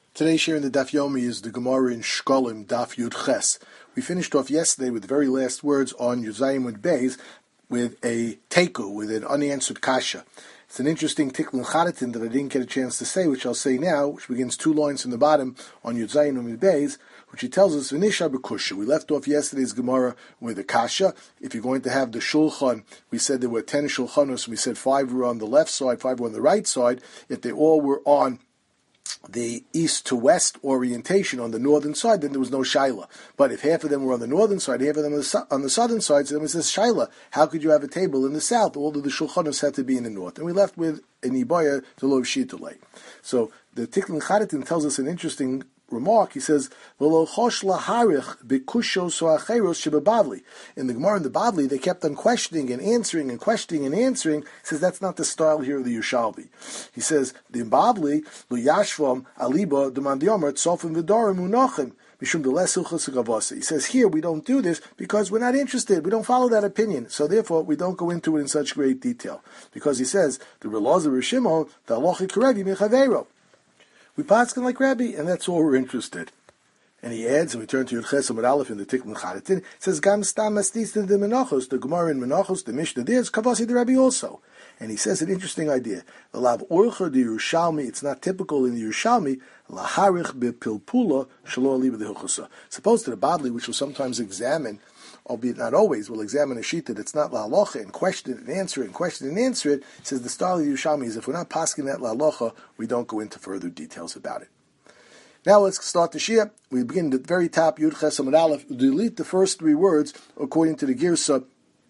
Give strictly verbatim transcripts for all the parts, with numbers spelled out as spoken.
Today's share in the Daf Yomi is the Gemara in Shkolim, Daf Yud Ches. We finished off yesterday with the very last words on Yuzayim and Beis with a teiku, with an unanswered kasha. It's an interesting tikkun chadatin that I didn't get a chance to say, which I'll say now, which begins two lines from the bottom on Yuzayim and Beis, which he tells us, V'nisha b'kusha. We left off yesterday's Gemara with a kasha. If you're going to have the shulchan, we said there were ten shulchanos, we said five were on the left side, five were on the right side. If they all were on the east to west orientation on the northern side, then there was no shaila. But if half of them were on the northern side, half of them on the, su- on the southern side, so then it says shaila. How could you have a table in the south? All of the shulchanos had to be in the north. And we left with an ibaya to lov shitulei. So the Tikkun Chadatin tells us an interesting remark. He says, in the Gemara and the Bavli, they kept on questioning and answering and questioning and answering. He says that's not the style here of the Yerushalmi. He says, the Bavli, he says here we don't do this because we're not interested. We don't follow that opinion. So therefore we don't go into it in such great detail. Because he says, the Relaz of Rishimo, the Alochi Karevi Mechaveiro. We paskin like Rabbi, and that's all we're interested. And he adds, and we turn to Yud Ches Amud Aleph in the Tikkun Chadatin, it says, Gam stam astis the Menachos, the Gemara in Menachos, the Mishnah there is Kavasi the Rabbi also. And he says an interesting idea. The Lav Orcha the Yerushalmi, it's not typical in the Yerushalmi, Laharich bepilpula shelo aliba the Hilchosa. Supposed to the Badli, which will sometimes examine, albeit not always, will examine a shita that's not la halacha and question it and answer it and question it and answer it. He says the style of the Yerushalmi is if we're not pasking that la halacha, we don't go into further details about it. Now let's start the shia. We begin at the very top, Yud Ches Amud Aleph. We delete the first three words according to the girsa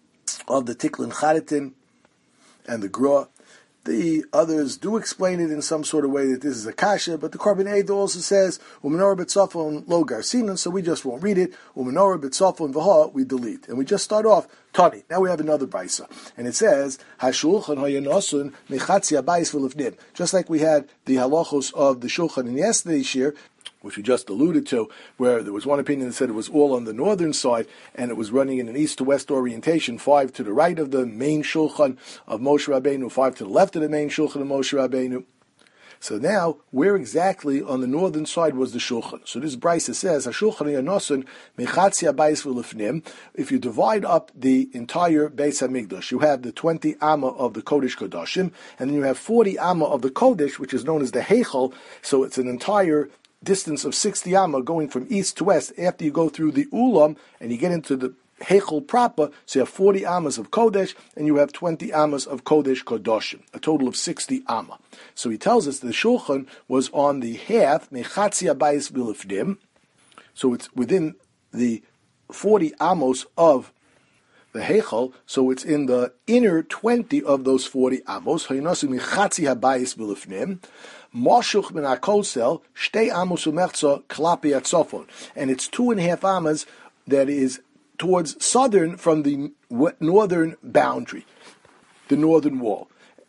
of the Tikkun Chadatin and the Gra. The others do explain it in some sort of way that this is a kasha, but the Korban Eid also says umenorah b'tzafon lo garsinon, so we just won't read it. Umenorah b'tzafon v'ha, we delete, and we just start off Tani. Now we have another brisa, and it says hashulchan hayanosun mechatzi abayis v'lifnim. Just like we had the halachos of the shulchan in yesterday's shir, which we just alluded to, where there was one opinion that said it was all on the northern side, and it was running in an east to west orientation, five to the right of the main shulchan of Moshe Rabbeinu, five to the left of the main shulchan of Moshe Rabbeinu. So now, where exactly on the northern side was the shulchan? So this brisa says, "Hashulchan yanosun mechatzi abayis v'lifnim." If you divide up the entire Beis Hamikdash, you have the twenty amma of the Kodesh Kodashim, and then you have forty amma of the Kodesh, which is known as the Heichal. So it's an entire distance of sixty amma going from east to west after you go through the Ulam and you get into the Heichel proper, so you have forty ammas of Kodesh and you have twenty ammas of Kodesh Kodashim, a total of sixty amma. So he tells us the Shulchan was on the half, Mechatzi Abayis V'lifnim, so it's within the forty amos of the Heichel, so it's in the inner twenty of those forty amos, Haynosu Mechatzi Abayis V'lifnim, Moshuch min hakosel shtei amos umerza klapi atzofon, and it's two and a half amas that is towards southern from the northern boundary, the northern wall.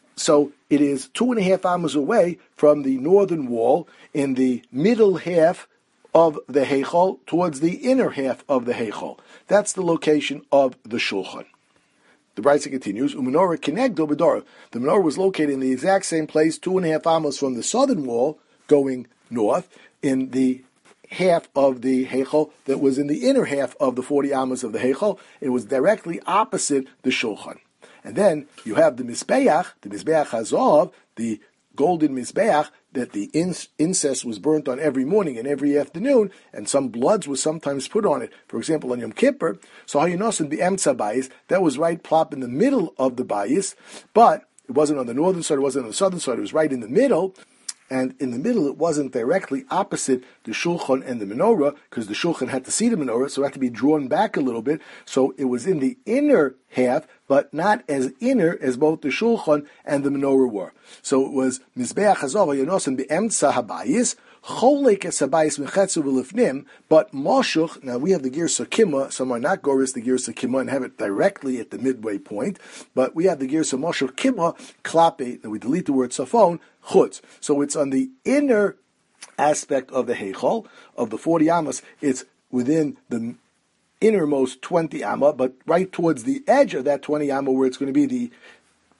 So it is two and a half amas away from the northern wall in the middle half of the Heichal towards the inner half of the Heichal. That's the location of the Shulchan. The Brisa continues, Umenorah Kenegdo B'Dora. The menorah was located in the exact same place, two and a half amos from the southern wall, going north, in the half of the Heichal that was in the inner half of the forty amos of the Heichal. It was directly opposite the Shulchan. And then you have the Mizbeach, the Mizbeach Hazov, the golden Mizbeach, that the incense was burnt on every morning and every afternoon, and some bloods was sometimes put on it. For example, on Yom Kippur, so Hayanosin the Emtza Bayis, that was right plop in the middle of the Bayis, but it wasn't on the northern side, it wasn't on the southern side, it was right in the middle, and in the middle it wasn't directly opposite the Shulchan and the menorah, because the Shulchan had to see the menorah, so it had to be drawn back a little bit, so it was in the inner half, but not as inner as both the Shulchan and the menorah were. So it was Mizbeach Hazov Yonosan be'emtza habayis, Cholek es habayis mechetzu v'lifnim, but Moshuch, now we have the Girsa Kima, some are not Goris, the Girsa Kima, and have it directly at the midway point, but we have the Girsa Moshuch Kima, Klape, and we delete the word Safon, Chutz. So it's on the inner aspect of the Heichal, of the forty amas, it's within the innermost twenty amma, but right towards the edge of that twenty amma where it's going to be the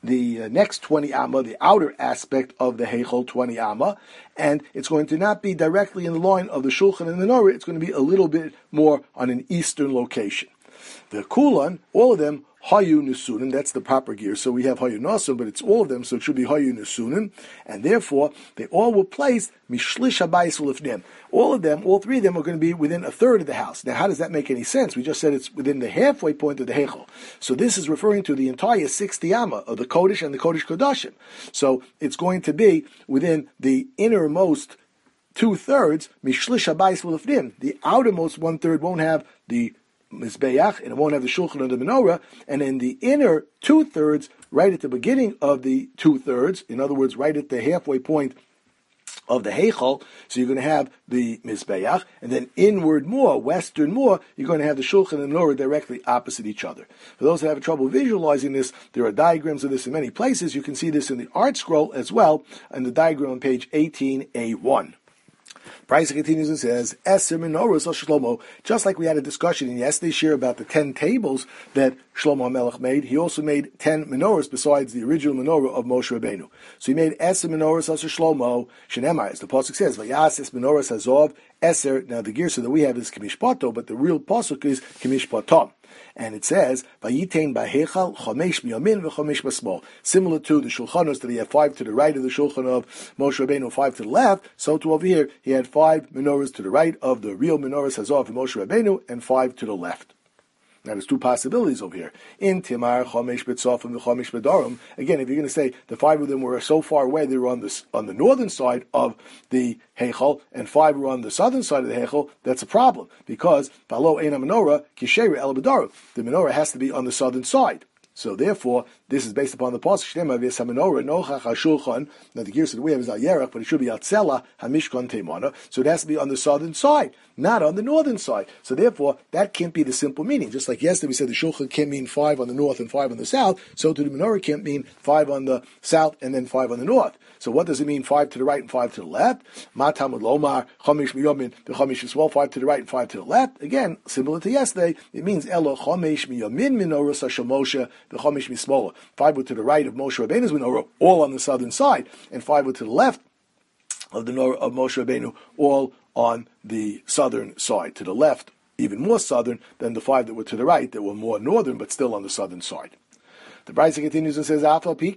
the uh, next twenty amma, the outer aspect of the Heichel, twenty amma, and it's going to not be directly in the line of the Shulchan and the Menorah. It's going to be a little bit more on an eastern location. The Kulan, all of them, Hayu Nesunim, that's the proper gear. So we have Hayu Nasun, but it's all of them, so it should be Hayu Nesunim. And therefore, they all were placed Mishlish Habayis Ulifnim. All of them, all three of them are going to be within a third of the house. Now, how does that make any sense? We just said it's within the halfway point of the Heichel. So this is referring to the entire sixty amma of the Kodesh and the Kodesh Kodashim. So it's going to be within the innermost two-thirds, Mishlish Habayis Ulifnim. The outermost one-third won't have the Mizbeach, and it won't have the Shulchan or the Menorah, and in the inner two-thirds, right at the beginning of the two-thirds, in other words, right at the halfway point of the Heichel, so you're going to have the Mizbeach, and then inward more, western more, you're going to have the Shulchan and the Menorah directly opposite each other. For those that have trouble visualizing this, there are diagrams of this in many places. You can see this in the art scroll as well, in the diagram on page eighteen A one. Brisa continues and says, Eser menorahs al Shlomo. Just like we had a discussion in yesterday's shir about the ten tables that Shlomo HaMelech made, he also made ten menorahs besides the original menorah of Moshe Rabbeinu. So he made Eser menorahs al Shlomo. Shenemar, as the pasuk says, Vayases menorahs hazov Eser. Now the girsa that we have is Kimishpato, but the real pasuk is Kimishpatom. And it says, "Vayitain ba'hechal chomesh miyamin v'chomesh b'smol." Similar to the shulchanos that he had five to the right of the shulchan of Moshe Rabbeinu, five to the left. So too over here, he had five menorahs to the right of the real menorahs hazov of Moshe Rabbeinu, and five to the left. Now there's two possibilities over here. In Timar, Chomesh B'Tzof and the Chomesh B'Darim. Again, if you're going to say the five of them were so far away, they were on the, on the northern side of the Heichel, and five were on the southern side of the Heichel, that's a problem. Because, Balo Eina Menorah, Kisheira El B'Darim. The menorah has to be on the southern side. So therefore, this is based upon the pasuk Shnema v'es hamenorah nochach hashulchan. Now the gears that we have is al yerach, but it should be al tzela hamishkan teimana. So it has to be on the southern side, not on the northern side. So therefore, that can't be the simple meaning. Just like yesterday we said the shulchan can't mean five on the north and five on the south, so to the menorah can't mean five on the south and then five on the north. So what does it mean? Five to the right and five to the left. Matamud lomar chomish miyomin v'chomish yisrael. Five to the right and five to the left. Again, similar to yesterday, it means elo chomish miyomin menorah sashal Moshe v'chomish mismola. Five were to the right of Moshe Rabbeinu's menorah, all on the southern side, and five were to the left of the menorah of Moshe Rabbeinu, all on the southern side. To the left, even more southern than the five that were to the right, that were more northern, but still on the southern side. The Brisa continues and says,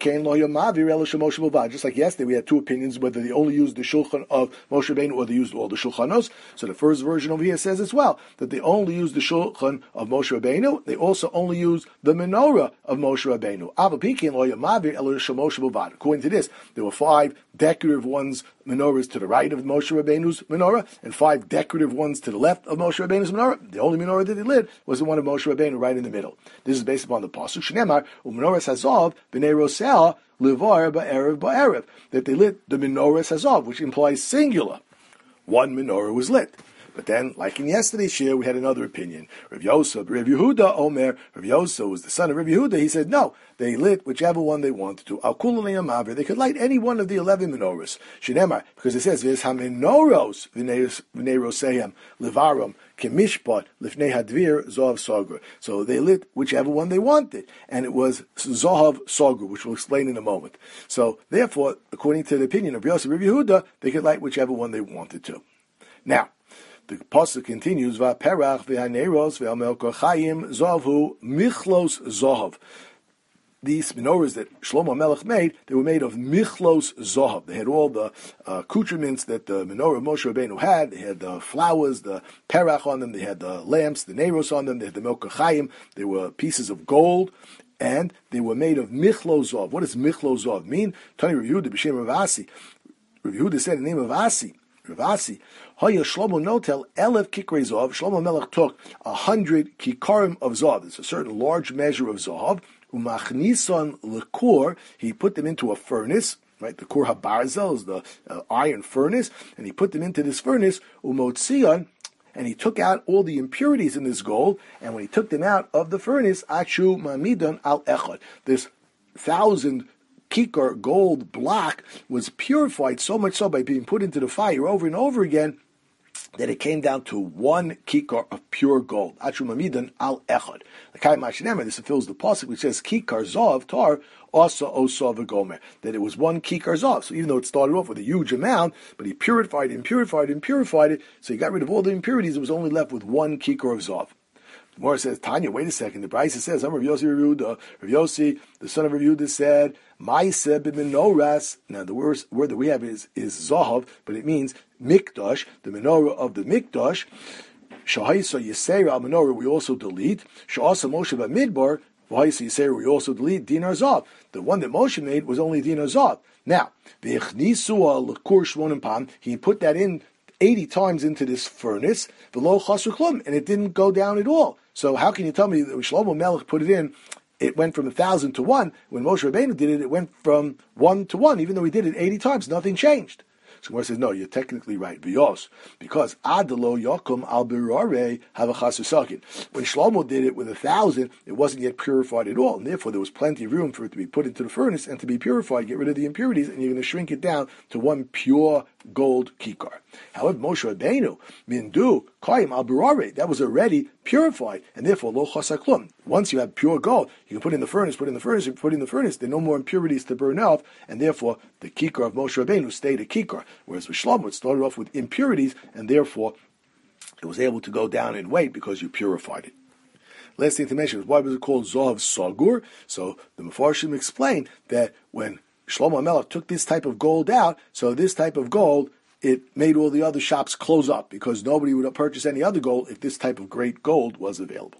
just like yesterday, we had two opinions, whether they only used the Shulchan of Moshe Rabbeinu or they used all the Shulchanos. So the first version over here says as well, that they only used the Shulchan of Moshe Rabbeinu, they also only used the menorah of Moshe Rabbeinu. According to this, there were five decorative ones, menorahs to the right of Moshe Rabbeinu's menorah, and five decorative ones to the left of Moshe Rabbeinu's menorah. The only menorah that he lit was the one of Moshe Rabbeinu right in the middle. This is based upon the pasuk Shnemar, Menorahs Hazov, B'nei Rosea, Levar Ba'erev Ba'erev, that they lit the Menorahs Hazov, which implies singular. One menorah was lit. But then, like in yesterday's shir, we had another opinion. Rav Yosef, Rav Yehuda, Omer, Rav Yosef was the son of Rav Yehuda. He said, no, they lit whichever one they wanted to. Al Kulei Amaver, they could light any one of the eleven menorahs. Shinemar, because it says, V'es ha-menoros v'nei roseim levarim kemishpat lifnei hadvir zohav sagur. So they lit whichever one they wanted, and it was zohav sagur, which we'll explain in a moment. So therefore, according to the opinion of Yosef, Rav Yehuda, they could light whichever one they wanted to. Now, the pasuk continues, "Va'perach v'haneros v'amel kochayim zovhu michlos zohav." These menorahs that Shlomo Melech made, they were made of michlos zohav. They had all the uh, accoutrements that the menorah of Moshe Rabbeinu had. They had the flowers, the perach on them. They had the lamps, the neros on them. They had the mel kochayim. They were pieces of gold, and they were made of michlos zohav. What does michlos zohav mean? Tani Rav Yehuda b'shem Rav Asi. Rav Yehuda said in the name of Asi. Rav Asi, Hoya Shlomo Notel Elef Kikrei Zohav. Shlomo Melech took a hundred kikarim of Zohav. It's a certain large measure of Zohav. Umachnison lekur. He put them into a furnace. Right, the kur habarzel is the uh, iron furnace, and he put them into this furnace. Umotzion. And he took out all the impurities in this gold. And when he took them out of the furnace, Achu Mamidon al Echad. This thousand kikar gold block was purified so much so by being put into the fire over and over again that it came down to one kikar of pure gold. Atru mamidan al echad. The Kai Mashinemer, this fulfills the pasuk which says kikar zav tar also osa v'gomer. That it was one kikar zav. So even though it started off with a huge amount, but he purified it and purified it and purified it, so he got rid of all the impurities. It was only left with one kikar of zav. The Gemara says, Tanya, wait a second. The Brisa says, I'm Rav Yossi Rav Yehuda. Rav Yossi, the son of Rav Yehuda, said, Ma'aseh b'menoras. Now the word, word that we have is, is zahav, but it means mikdash, the menorah of the mikdash. Shahaisa Yisera al menorah, we also delete. Sha'asa Moshe b'midbar, V'haisa Yisera, we also delete. Dinar zav. The one that Moshe made was only dinar zav. Now, v'echnisu al l'kur shmonim pam, he put that in eighty times into this furnace, v'lo chasru klum, and it didn't go down at all. So how can you tell me that when Shlomo Melech put it in, it went from a thousand to one? When Moshe Rabbeinu did it, it went from one to one. Even though he did it eighty times, nothing changed. So Gemara says, no, you're technically right. Because adelo yokum al birare have a chasusakin. When Shlomo did it with a thousand, it wasn't yet purified at all, and therefore there was plenty of room for it to be put into the furnace and to be purified, get rid of the impurities, and you're going to shrink it down to one pure gold kikar. However, Moshe Rabbeinu mindu koyim al birare, that was already purified, and therefore lo chasaklum. Once you have pure gold, you can put in the furnace, put in the furnace, put in the furnace. There are no more impurities to burn off, and therefore the kikar of Moshe Rabbeinu stayed a kikar. Whereas with Shlomo, it started off with impurities, and therefore it was able to go down in weight because you purified it. Last thing to mention is why was it called Zohav Sagur? So the Mefarshim explained that when Shlomo Melech took this type of gold out, so this type of gold, it made all the other shops close up because nobody would purchase any other gold if this type of great gold was available.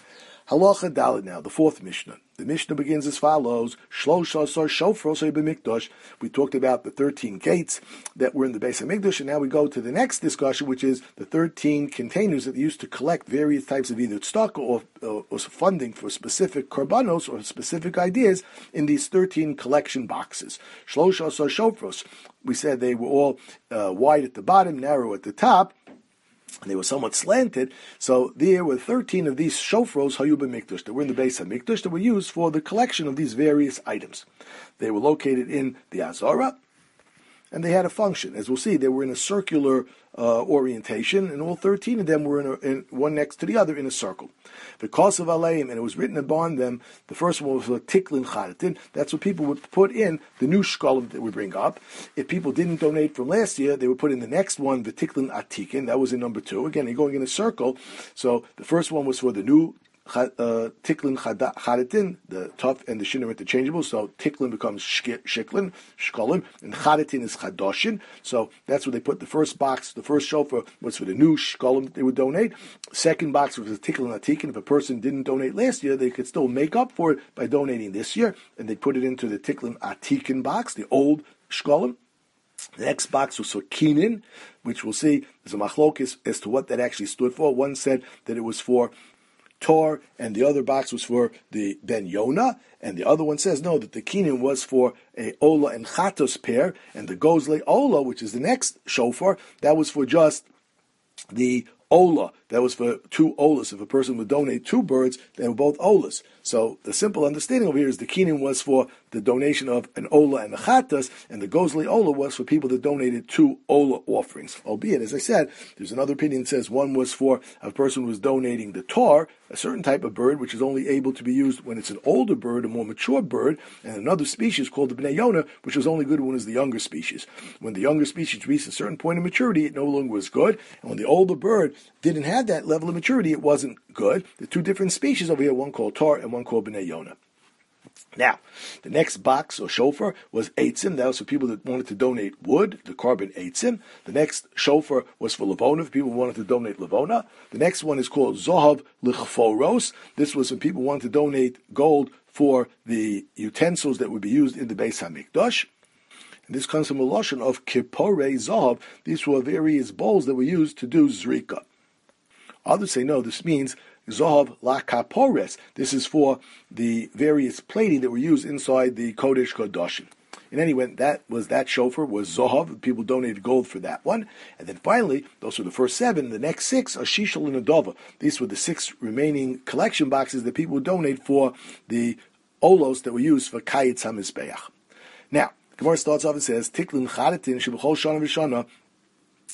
Halacha Dalet now, the fourth Mishnah. The Mishnah begins as follows: Shlosha Asar Shofros b'Mikdash. We talked about the thirteen gates that were in the Beis Hamikdash, and now we go to the next discussion, which is the thirteen containers that they used to collect various types of either tzedakah or, or, or funding for specific korbanos or specific ideas in these thirteen collection boxes. Shlosha Asar Shofros. We said they were all uh, wide at the bottom, narrow at the top. They were somewhat slanted, so there were thirteen of these shofros hayu b'mikdash that were in the Beis Hamikdash that were used for the collection of these various items. They were located in the Azara, and they had a function. As we'll see, they were in a circular uh, orientation, and all thirteen of them were in, a, in one next to the other in a circle. The Kosav Aleim, and it was written upon them, the first one was a Tiklin Chadatin. That's what people would put in the new shkolim that we bring up. If people didn't donate from last year, they would put in the next one, the Tiklin Atikin. That was in number two. Again, you're going in a circle. So the first one was for the new Uh, tiklin chadatin, the tough and the shin are interchangeable, so tiklin becomes shiklin, shkolim, and chadatin is chadoshin. So that's where they put the first box. The first shofar was for the new shkolim that they would donate. Second box was the tiklin atikin. If a person didn't donate last year, they could still make up for it by donating this year, and they put it into the tiklin atikin box, the old shkolim. The next box was for kinin, which we'll see there's a machlokis as to what that actually stood for. One said that it was for Tor, and the other box was for the Ben Yonah, and the other one says no, that the Kinin was for a Ola and Chatos pair, and the Gozle Ola, which is the next shofar, that was for just the Ola. That was for two Olas. If a person would donate two birds, they were both Olas. So the simple understanding over here is the Kinin was for the donation of an Ola and a Chatas, and the Gozli Ola was for people that donated two Ola offerings. Albeit, as I said, there's another opinion that says one was for a person who was donating the Tar, a certain type of bird, which is only able to be used when it's an older bird, a more mature bird, and another species called the Bnei Yonah, which was only good when it's the younger species. When the younger species reached a certain point of maturity, it no longer was good, and when the older bird didn't have that level of maturity, it wasn't good. The two different species over here, one called Tar and one called Bnei Yonah. Now, the next box or shofar was eitzim. That was for people that wanted to donate wood, the carbon eitzim. The next shofar was for levona, for people who wanted to donate levona. The next one is called zohav lichforos. This was for people who wanted to donate gold for the utensils that would be used in the Beis Hamikdash. And this comes from a lashon of kipporei zohav. These were various bowls that were used to do zrika. Others say no, this means Zohav la kapores. This is for the various plating that were used inside the Kodesh Kodashim. In any event, that was that shofar was Zohav. People donated gold for that one. And then finally, those were the first seven. The next six are Shishal and Adova. These were the six remaining collection boxes that people would donate for the olos that were used for Kayetz HaMizbeach. Now, Gemara starts off and says, Tiklin Chadatin Shebechol Shana V'Shana.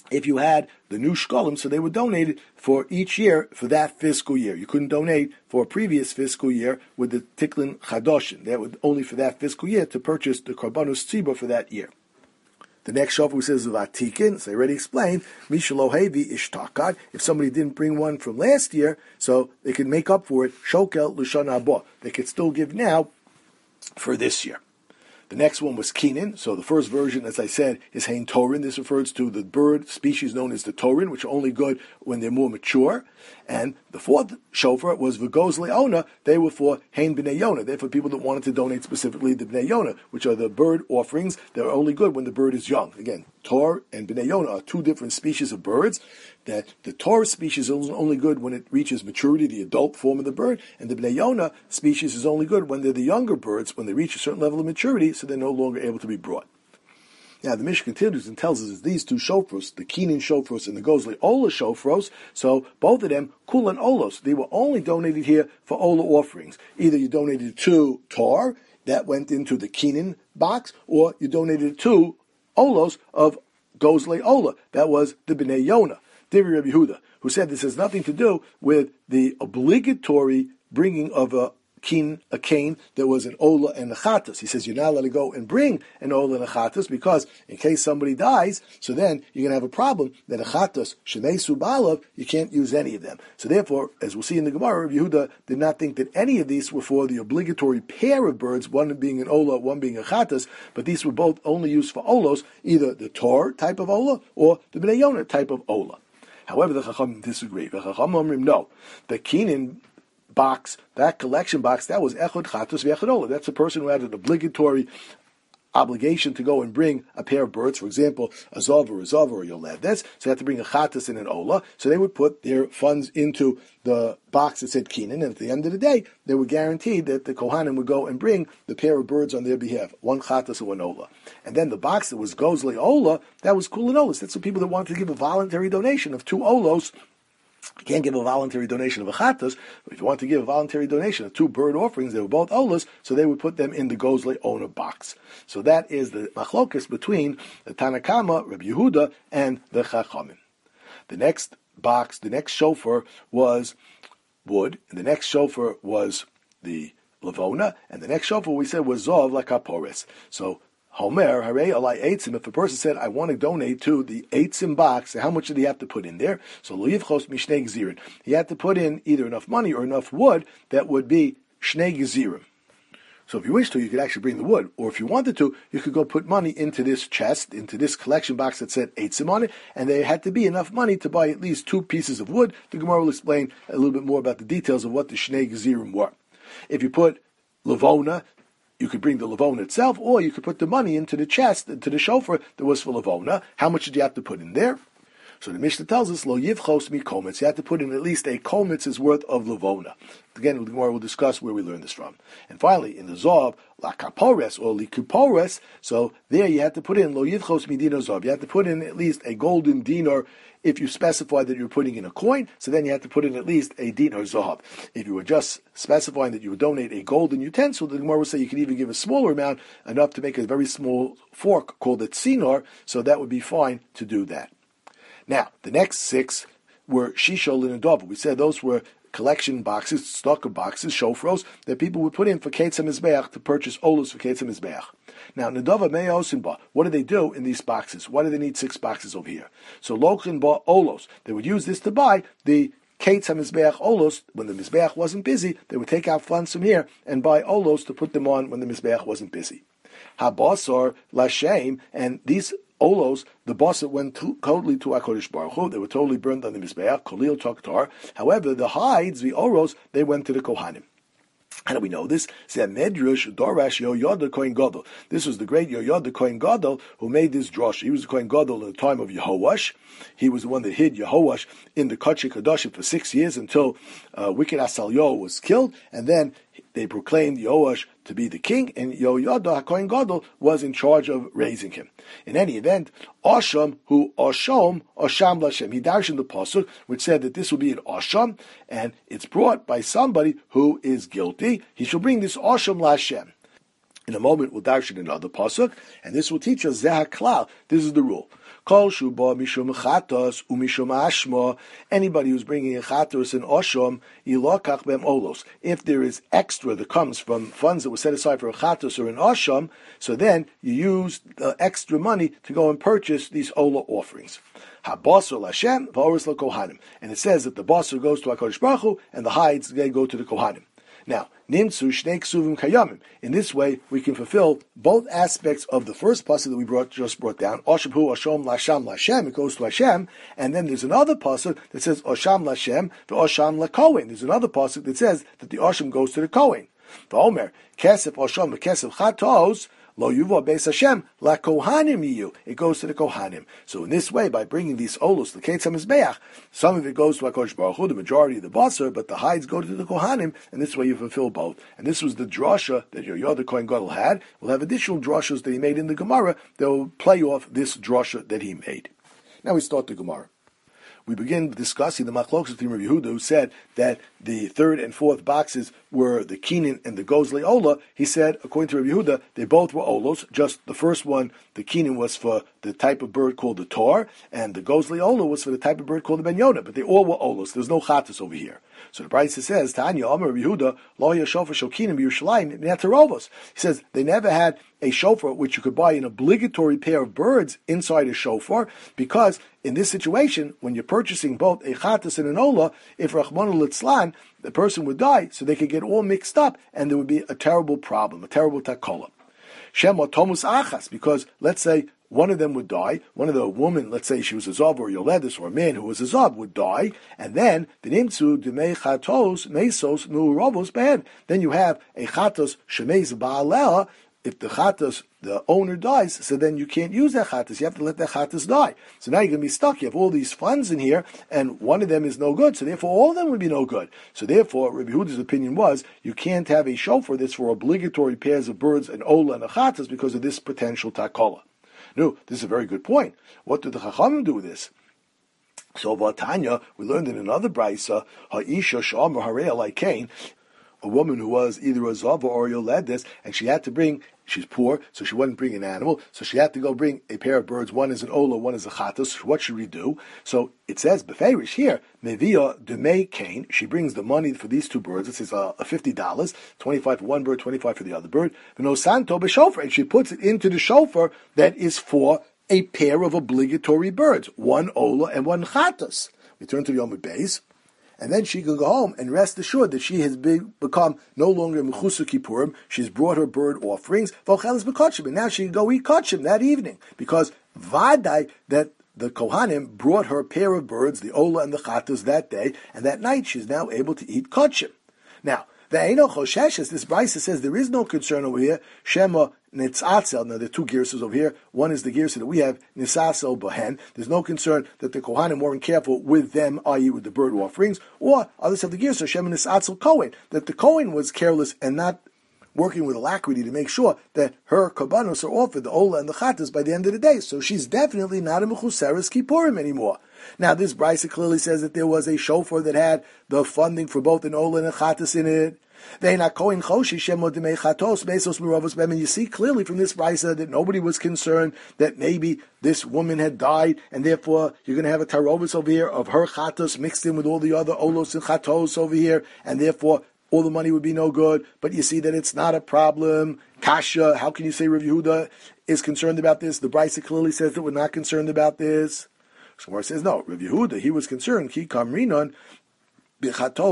if you had the new shkolim, so they were donated for each year for that fiscal year. You couldn't donate for a previous fiscal year with the tiklin chadoshin. That was only for that fiscal year to purchase the karbanos tzibah for that year. The next shofar says vatikin, as I already explained, mishalohevi ishtakad. If somebody didn't bring one from last year, so they could make up for it, shokel l'shana haba. They could still give now for this year. The next one was Keenan. So the first version, as I said, is Hein Torin. This refers to the bird species known as the Torin, which are only good when they're more mature. And the fourth shofar was V'goz Leona. They were for Hein B'nei Yonah. They're for people that wanted to donate specifically the B'nei Yonah, which are the bird offerings that are only good when the bird is young. Again, Tor and B'nei Yonah are two different species of birds. That the Tor species is only good when it reaches maturity, the adult form of the bird, and the B'nei Yonah species is only good when they're the younger birds, when they reach a certain level of maturity, so they're no longer able to be brought. Now, the Mishnah continues and tells us that these two shofros, the Keenan shofros and the Gozli Ola shofros, so both of them, Kulan Olos, they were only donated here for Ola offerings. Either you donated to Tor, that went into the Keenan box, or you donated to Olos of Gozli Ola, that was the B'nei Yonah. Divrei Rabbi Yehuda, who said this has nothing to do with the obligatory bringing of a kin, a cane that was an ola and a chatas. He says you're not allowed to go and bring an ola and a chatas because in case somebody dies, so then you're going to have a problem that a chatas, shemesu balav, you can't use any of them. So therefore, as we'll see in the Gemara, Rabbi Yehuda did not think that any of these were for the obligatory pair of birds, one being an ola, one being a chatas, but these were both only used for olos, either the Tor type of ola or the B'nei Yonah type of ola. However, the Chacham disagree. The Chacham Omrim, no. The Keenan box, that collection box, that was Echad Chatos V'Echad Ola. That's a person who had an obligatory obligation to go and bring a pair of birds, for example, a Zav or a Zav or a Yolev. That's, so they had to bring a Chatas and an Ola. So they would put their funds into the box that said Keenan, and at the end of the day, they were guaranteed that the Kohanim would go and bring the pair of birds on their behalf, one Chatas and one Ola. And then the box that was Gozli Ola, that was Kulan Olas. That's for people that wanted to give a voluntary donation of two Olos. You can't give a voluntary donation of a chatas, but if you want to give a voluntary donation of two bird offerings, they were both olas, so they would put them in the Gozli owner box. So that is the machlokas between the Tanakama, Rabbi Yehuda, and the Chachamim. The next box, the next shofar was wood, and the next shofar was the Lavona, and the next shofar we said was Zov like Apores. So Homer, Hare Alai Eitzim, if a person said, I want to donate to the Eitzim box, how much did he have to put in there? So Loyivchos Mishnei Gzirin. He had to put in either enough money or enough wood that would be Shnei Gzirim. So if you wish to, you could actually bring the wood. Or if you wanted to, you could go put money into this chest, into this collection box that said Eitzim on it, and there had to be enough money to buy at least two pieces of wood. The Gemara will explain a little bit more about the details of what the Shnei Gzirim were. If you put Lavona, you could bring the Lavona itself, or you could put the money into the chest, into the shofar that was for Lavona. How much did you have to put in there? So the Mishnah tells us, Lo yivchos mi kometz. You have to put in at least a kometz's worth of Lavona. Again, the Gemara will discuss where we learned this from. And finally, in the Zov, la kapores or likupores, so there you have to put in Lo yivchos mi dinar zov. You have to put in at least a golden dinar. If you specify that you're putting in a coin, so then you have to put in at least a dinar zahav. If you were just specifying that you would donate a golden utensil, the Gemara will say you could even give a smaller amount, enough to make a very small fork called a tzinar, so that would be fine to do that. Now, the next six were shishol and adova. We said those were collection boxes, stocker boxes, shofros, that people would put in for Ketzah Mizbeach to purchase olus for Ketzah Mizbeach. Now, Nadava Me'osin Ba, what do they do in these boxes? Why do they need six boxes over here? So, Lochin Ba Olos, they would use this to buy the Ketzah Mizbeach Olos. When the Mizbeach wasn't busy, they would take out funds from here and buy Olos to put them on when the Mizbeach wasn't busy. Habasar Lashem, and these Olos, the basar went to, totally to HaKadosh Baruch Hu. They were totally burned on the Mizbeach, Kolil Toktar. However, the hides, the Oros, they went to the Kohanim. How do we know this? Medrash Dorash Yoyada Kohen Gadol. This was the great Yoyada Kohen Gadol who made this drosh. He was the Kohen Gadol in the time of Yehoash. He was the one that hid Yehoash in the Kachik Kadashim for six years until uh, wicked Asalyo was killed, and then they proclaimed Yehoash to be the king, and Yoyada Kohen Gadol was in charge of raising him. In any event, Osham, who Osham, Osham Lashem, he darshan the pasuk, which said that this will be an Osham, and it's brought by somebody who is guilty. He shall bring this Osham Lashem. In a moment, we'll darshan another pasuk, and this will teach us Zeh Klal. This is the rule. Kol shuba mishum chatos umishum ashma. Anybody who's bringing a chatos and osham, yilokach bem olos. If there is extra that comes from funds that were set aside for a chatos or an osham, so then you use the extra money to go and purchase these ola offerings. Habasur Lashem v'oris laKohanim, and it says that the basur goes to HaKadosh Baruch Hu, and the hides they go to the Kohanim. Now, nimtzu shnei ksuvim kayamim. In this way, we can fulfill both aspects of the first pasuk that we brought just brought down. Oshem hu Osham Lasham Lashem. It goes to Hashem, and then there's another pasuk that says Osham Lashem v'Osham laKohen. There's another pasuk that says that the Osham goes to the Kohen. V'Omer kesef Osham v'kesef chatos. Lo yuva beis Hashem la kohanim yiyu. It goes to the kohanim. So in this way, by bringing these olus, the ketzam mizbeach, some of it goes to HaKadosh Baruch Hu, the majority of the basar, but the hides go to the kohanim, and this way you fulfill both. And this was the drasha that your Yoder Kohen Gadol had. We'll have additional drashas that he made in the Gemara that will play off this drasha that he made. Now we start the Gemara. We begin discussing the machlokas between Rabbi Yehuda, who said that the third and fourth boxes were the kinin and the gozli ola. He said, according to Rabbi Yehuda, they both were olos. Just the first one, the kinin was for the type of bird called the tor, and the gozli ola was for the type of bird called the ben yonah. But they all were olos. There's no chatas over here. So the Brisa says, Tanya Amar Rabbi Yehuda, lo yashofar shokinim b'Yerushalayim ne'atarovos. He says they never had a shofar which you could buy an obligatory pair of birds inside a shofar, because in this situation, when you're purchasing both a chatas and an ola, if Rachmana litzlan, the person would die, so they could get all mixed up, and there would be a terrible problem, a terrible takola. Shema tomus achas, because let's say one of them would die, one of the women, let's say she was a zav or yoledis, or a man who was a zav would die, and then the nimtzu demei chatos mesos nu'urovos behen. Then you have a chatos shemeis ba'aleha. If the chatas, the owner dies, so then you can't use that chatas. You have to let that chatas die. So now you're going to be stuck. You have all these funds in here, and one of them is no good. So therefore, all of them would be no good. So therefore, Rabbi Yehuda's opinion was you can't have a shofar that's for obligatory pairs of birds, an ola and a chatas, because of this potential takola. No, this is a very good point. What did the Chachamim do with this? So, Vatanya, we learned in another brisa, ha'isha sh'amar harei alai kain, a woman who was either a zava or a yoledis, and she had to bring, she's poor, so she wouldn't bring an animal, so she had to go bring a pair of birds. One is an ola, one is a chatas. What should we do? So it says, beferish here, mevia demei kain, she brings the money for these two birds. It says uh, fifty dollars, twenty-five for one bird, twenty-five for the other bird. V'no santo b'shofar, and she puts it into the shofar that is for a pair of obligatory birds, one ola and one chatas. We turn to the Yom Beis. And then she can go home and rest assured that she has been, become no longer Mechusa Kippurim. She's brought her bird offerings. Vochelis b'kotchim. And now she can go eat kotchim that evening. Because Vadai, that the Kohanim brought her a pair of birds, the Ola and the Chatas, that day. And that night she's now able to eat kotchim. Now, the Eino Chosheshes, this Brisa says there is no concern over here. Shema Nitzatzel. Now, there are two girsas over here. One is the girsa that we have, Nisasel Bohen. There's no concern that the Kohanim weren't careful with them, that is with the bird offerings. Or others have the girsa, Shema Nisatzel Kohen, that the Kohen was careless and not working with alacrity to make sure that her korbanos are offered, the Ola and the Chatas, by the end of the day. So she's definitely not a Mechuseres Kippurim anymore. Now, this Brisa clearly says that there was a shofar that had the funding for both an Ola and a Chatas in it. And you see clearly from this Brisa that nobody was concerned that maybe this woman had died, and therefore you're going to have a tarobis over here of her chatos mixed in with all the other olos and chatos over here, and therefore all the money would be no good. But you see that it's not a problem. Kasha, how can you say Rav Yehuda is concerned about this? The Brisa clearly says that we're not concerned about this. Somewhere says no. Rav Yehuda, he was concerned. Ki kamrinon. He's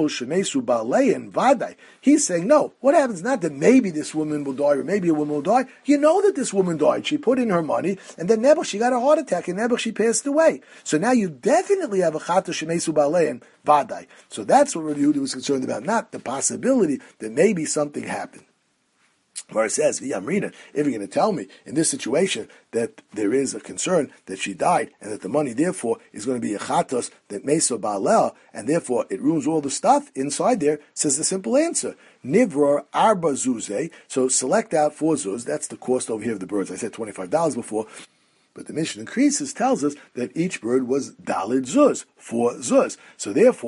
saying, no, what happens not that maybe this woman will die or maybe a woman will die. You know that this woman died. She put in her money, and then Nebuch, she got a heart attack, and Nebuch, she passed away. So now you definitely have a chato shemesu balein vadai. So that's what Rabbi Yehuda was concerned about, not the possibility that maybe something happened. Where it says, V'yamrina, if you're going to tell me in this situation that there is a concern that she died and that the money therefore is going to be a chatos that meso ba'alel, and therefore it ruins all the stuff inside there, says the simple answer. Nivror arba zuze, so select out four zuz, that's the cost over here of the birds. I said twenty-five dollars before. But the Mishnah increases, tells us that each bird was dalid zuz, four zuz. So therefore,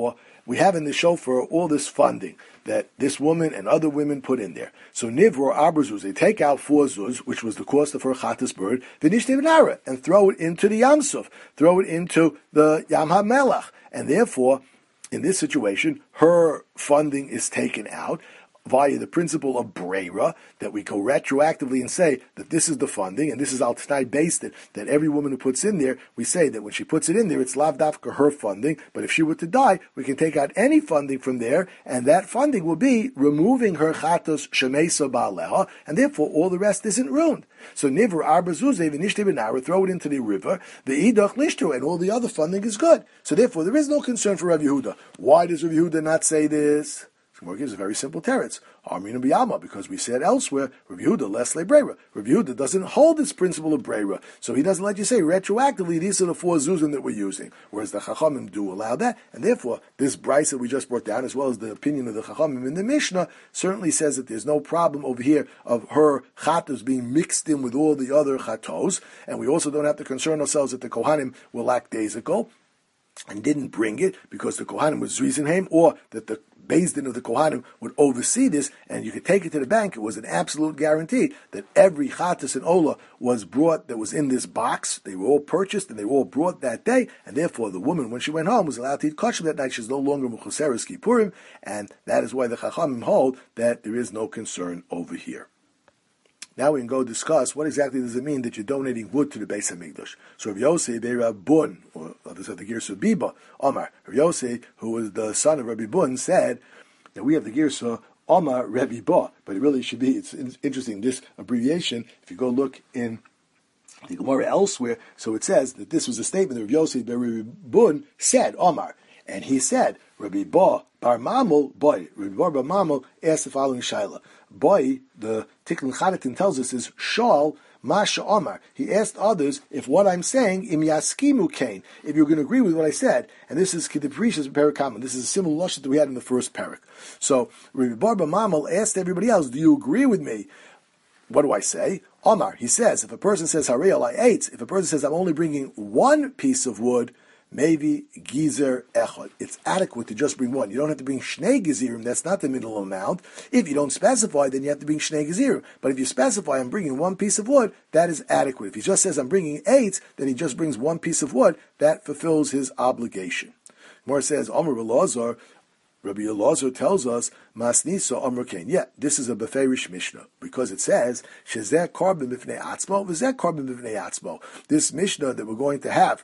we have in the shofar all this funding that this woman and other women put in there. So nivra or arbor zuz, they take out four zuz, which was the cost of her chatas bird, v'nishte and throw it into the Yamsuf, throw it into the Yam HaMelech. And therefore, in this situation, her funding is taken out via the principle of Breira, that we go retroactively and say that this is the funding, and this is al-T'nai based it, that every woman who puts in there, we say that when she puts it in there, it's lav dafka her funding, but if she were to die, we can take out any funding from there, and that funding will be removing her chatos shemesa ba'aleha, and therefore all the rest isn't ruined. So nivr arba zuzeh v'nishte b'nara, throw it into the river, the idach lishtu, and all the other funding is good. So therefore there is no concern for Rav Yehuda. Why does Rav Yehuda not say this? Gemara gives a very simple teretz. Armina b'yama, because we said elsewhere, Rav Yehuda less le breira. Rav Yehuda doesn't hold this principle of breira, so he doesn't let you say retroactively these are the four zuzim that we're using, whereas the Chachamim do allow that, and therefore this brayse that we just brought down, as well as the opinion of the Chachamim in the Mishnah, certainly says that there's no problem over here of her chatos being mixed in with all the other chatos, and we also don't have to concern ourselves that the Kohanim were lackadaisical and didn't bring it because the Kohanim was Zrizenheim, or that the Beis Din of the Kohanim would oversee this, and you could take it to the bank. It was an absolute guarantee that every chatas and ola was brought that was in this box. They were all purchased and they were all brought that day, and therefore the woman, when she went home, was allowed to eat kosher that night. She's no longer mechuseres kippurim, and that is why the Chachamim hold that there is no concern over here. Now we can go discuss what exactly does it mean that you're donating wood to the Beis Hamikdash. So Rav Yosei Be'Rav Bun, or others have the Girsa Biba, Omar, Rav Yosei, who was the son of Rabbi Bun, said that we have the Girsa Omar Rabbi Ba, but it really should be, it's interesting, this abbreviation, if you go look in the Gemara elsewhere, so it says that this was a statement that Rav Yosei Be'Rav Bun said, Omar, and he said, Rabbi Ba Bar Mamul, boy, Rabbi Ba Bar Mamul asked the following shaila. Boy, the Tikkun Chadatin tells us is Shal Masha Omar. He asked others if what I'm saying im yaskimu kain, if you're going to agree with what I said, and this is Kidduprishas Perikaman. This is a similar lashon that we had in the first parak. So Rabbi Bar Bar Mamul asked everybody else, "Do you agree with me?" What do I say? Omar. He says, if a person says Harei I ate, if a person says I'm only bringing one piece of wood, maybe gizer echad. It's adequate to just bring one. You don't have to bring shnei gizirim. That's not the middle amount. If you don't specify, then you have to bring shnei gizirim. But if you specify, I'm bringing one piece of wood, that is adequate. If he just says I'm bringing eight, then he just brings one piece of wood. That fulfills his obligation. More says, Amar Elazar, Rabbi Elazar tells us, Masnisa Amar Kain. Yeah, this is a Beferish Mishnah, because it says, Shezeh Karbon B'fnei Atzmo, V'zeh Karbon B'fnei Atzmo. This Mishnah that we're going to have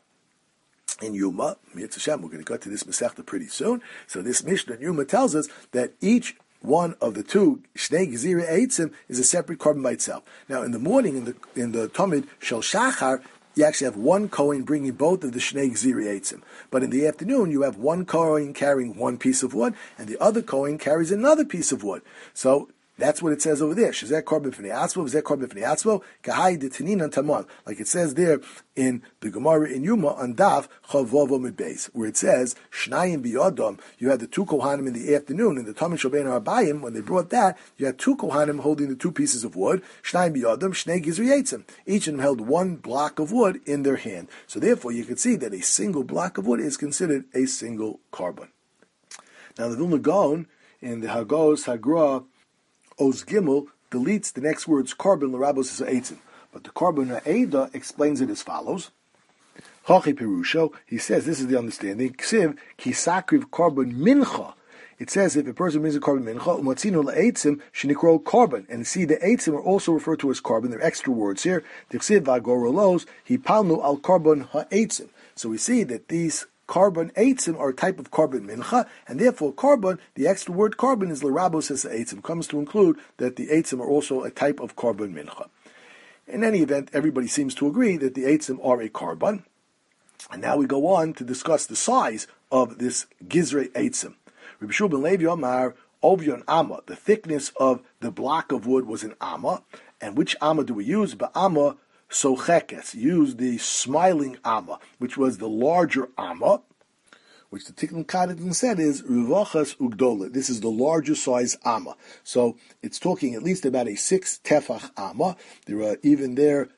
in Yuma, Mitzvah Shem, we're going to get to this Masechta pretty soon. So this Mishnah in Yuma tells us that each one of the two Shnei Gezira Eitzim is a separate carbon by itself. Now, in the morning, in the in the Talmud Shel Shachar, you actually have one Kohen bringing both of the Shnei Gezira Eitzim. But in the afternoon, you have one Kohen carrying one piece of wood, and the other Kohen carries another piece of wood. So that's what it says over there. Shezeh karbon b'fnei atzmo, v'zeh karbon b'fnei atzmo, kahai detinin tamon. Like it says there in the Gemara in Yuma on Daf Chavovo Midbeis, where it says Shnayim biyodom. You had the two kohanim in the afternoon in the Talmud Shalbein Arbayim. When they brought that, you had two kohanim holding the two pieces of wood. Shnayim biyodom, Shnei Gizri Eitzim. Each of them held one block of wood in their hand. So therefore, you can see that a single block of wood is considered a single carbon. Now the Vilna Gaon in the Hagos Hagra Oz Gimel deletes the next words carbon l'rabos eitzim, but the carbon ha'eda explains it as follows. Hachi Perusho, he says this is the understanding. Ksiv kisakriv carbon mincha. It says if a person brings a carbon mincha, umatzino la'eitzim shenikro carbon, and see the eitzim are also referred to as carbon. They're extra words here. The ksiv v'agorolos hipalnu al carbon ha'eitzim. So we see that these carbon eitzim are a type of carbon mincha, and therefore carbon, the extra word carbon is l'rabos as eitzim, comes to include that the eitzim are also a type of carbon mincha. In any event, everybody seems to agree that the eitzim are a carbon, and now we go on to discuss the size of this gizrei eitzim. Rabbi Shua ben Levi Omar, Ovyon Amma, the thickness of the block of wood was an amma, and which amma do we use? Ba'amma Sochekes, used the smiling Amma, which was the larger Amma, which the Tikkun Chadatin said is Ruvachas Ugdola. This is the larger size Amma. So it's talking at least about a six tefach Amma. There are even there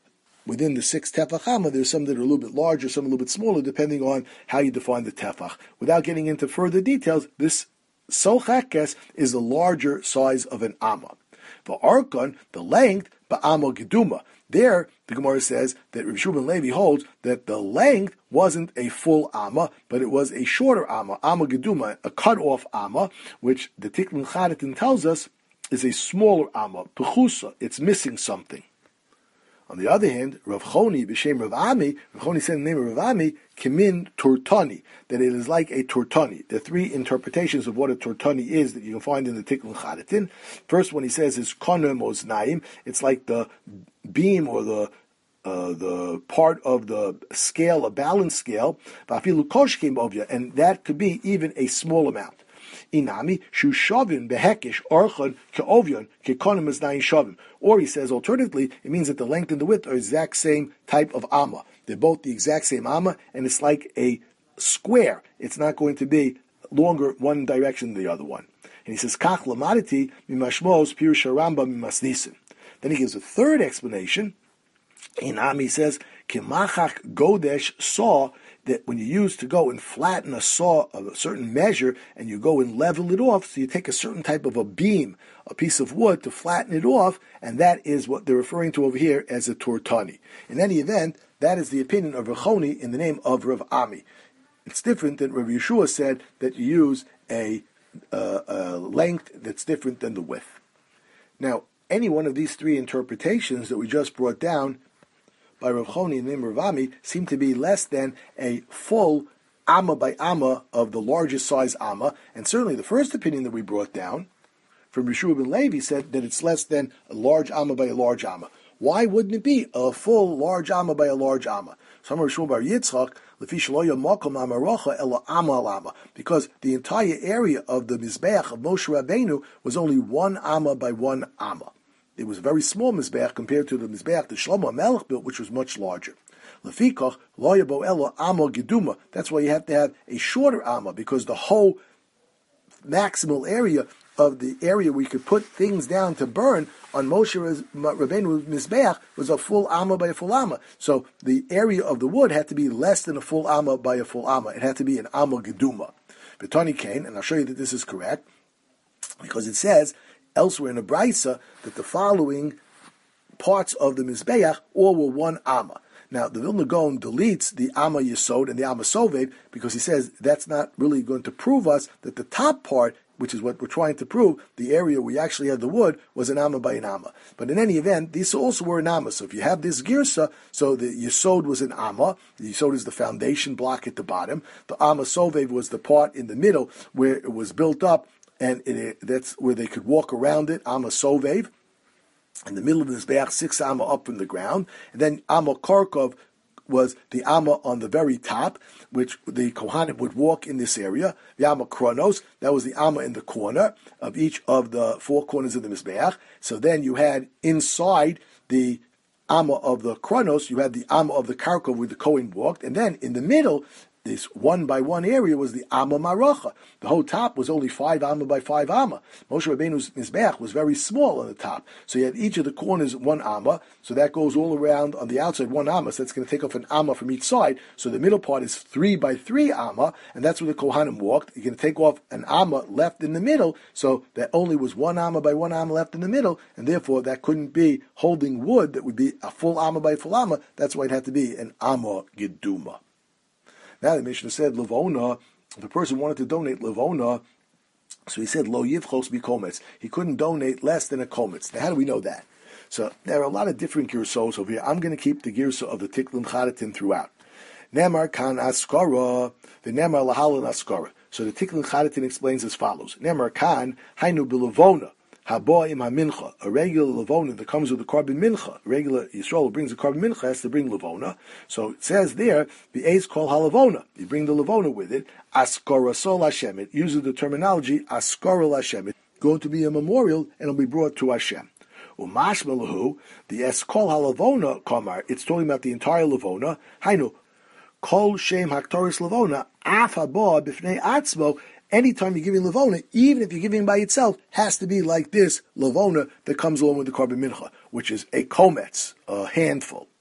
within the six tefach amma, there's some that are a little bit larger, some a little bit smaller, depending on how you define the tefach. Without getting into further details, this solchakes is the larger size of an amma. The arkon, the length, ba'ama geduma. There, the Gemara says that Rav Shimon Levi holds that the length wasn't a full amma, but it was a shorter amma, amma geduma, a cut-off amma, which the Tikkun Chadatin tells us is a smaller amma, pechusa, it's missing something. On the other hand, Rav Choni, b'shem Rav Ami, Rav Choni said in the name of Rav Ami, kimin turtani, that it is like a turtani. There are three interpretations of what a turtani is that you can find in the Tikkun Chadatin. First one he says is konem oznaim, it's like the beam or the uh, the part of the scale, a balance scale, and that could be even a small amount. Inami shushavin behekish archon keovyon kekonim oznaim shavin. Or he says alternatively, it means that the length and the width are the exact same type of amma. They're both the exact same amma, and it's like a square. It's not going to be longer one direction than the other one. And he says kach lamaditi mimashmos pirush Rambam mimasnisin. Then he gives a third explanation. Inami says, Kimachach Godesh saw, that when you use to go and flatten a saw of a certain measure and you go and level it off, so you take a certain type of a beam, a piece of wood to flatten it off, and that is what they're referring to over here as a tortani. In any event, that is the opinion of Rav Choni in the name of Rav Ami. It's different than Rav Yeshua said that you use a, uh, a length that's different than the width. Now, any one of these three interpretations that we just brought down by Rav Choni and Rav Ami seem to be less than a full amma by amma of the largest size amma, and certainly the first opinion that we brought down from Yeshua ben Levi said that it's less than a large amma by a large amma. Why wouldn't it be a full large amma by a large amma? Some Yeshua bar Yitzchak because the entire area of the Mizbeach of Moshe Rabbeinu was only one amma by one amma. It was a very small Mizbeach compared to the Mizbeach that Shlomo HaMelech built, which was much larger. Lefikach lo yabo elo amma geduma. That's why you have to have a shorter amma, because the whole maximal area of the area where you could put things down to burn on Moshe Rabbeinu's Mizbeach was a full amma by a full amma. So the area of the wood had to be less than a full amma by a full amma. It had to be an amma geduma. B'tani Kain, and I'll show you that this is correct, because it says elsewhere in the Braisa that the following parts of the Mizbeach all were one amma. Now, the Vilna Gaon deletes the Amma Yesod and the Amma Sovev because he says that's not really going to prove us that the top part, which is what we're trying to prove, the area where you actually had the wood, was an Amma by an Amma. But in any event, these also were an Amma. So if you have this Girsa, so the Yesod was an Amma. The Yesod is the foundation block at the bottom. The Amma Sovev was the part in the middle where it was built up, and it, that's where they could walk around it, Amma Sovev. In the middle of this Mizbeach, six amma up from the ground. And then Amma Karkov was the amma on the very top, which the Kohanim would walk in this area. The Amma Kronos, that was the amma in the corner of each of the four corners of the Mizbeach. So then you had inside the amma of the Kronos, you had the amma of the Karkov where the Kohen walked. And then in the middle, this one by one area was the Amma Maracha. The whole top was only five Amma by five Amma. Moshe Rabbeinu's Mizbeach was very small on the top. So you had each of the corners one Amma. So that goes all around on the outside one Amma. So that's going to take off an Amma from each side. So the middle part is three by three Amma. And that's where the Kohanim walked. You're going to take off an Amma left in the middle. So that only was one Amma by one Amma left in the middle. And therefore that couldn't be holding wood. That would be a full Amma by a full Amma. That's why it had to be an Amma Geduma. Now the Mishnah said Levona, if a person wanted to donate Levona, so he said Lo Yivchos Bi Kometz. He couldn't donate less than a Kometz. Now how do we know that? So there are a lot of different girsos over here. I'm going to keep the girsa of the Tikkun Chadatin throughout. Nemar Kan Askara, the Nemar Lahalan Askara. So the Tikkun Chadatin explains as follows. Nemar Kan Hainu Bilevona. Haba im ha-mincha, a regular levona that comes with the carbon mincha. A regular Yisrael brings a carbon mincha, has to bring levona. So it says there, the Eis kol ha-levona. You bring the levona with it. Askara sol Hashem. It uses the terminology askara Hashem. It's going to be a memorial and it'll be brought to Hashem. Umashmalahu, the Es kol ha-levona kamar. It's talking about the entire levona. Hainu, kol shem haktoris levona, af haba b'fnei atzmo. Anytime you're giving levona, even if you're giving by itself, has to be like this levona that comes along with the carbon mincha, which is a kometz, a handful.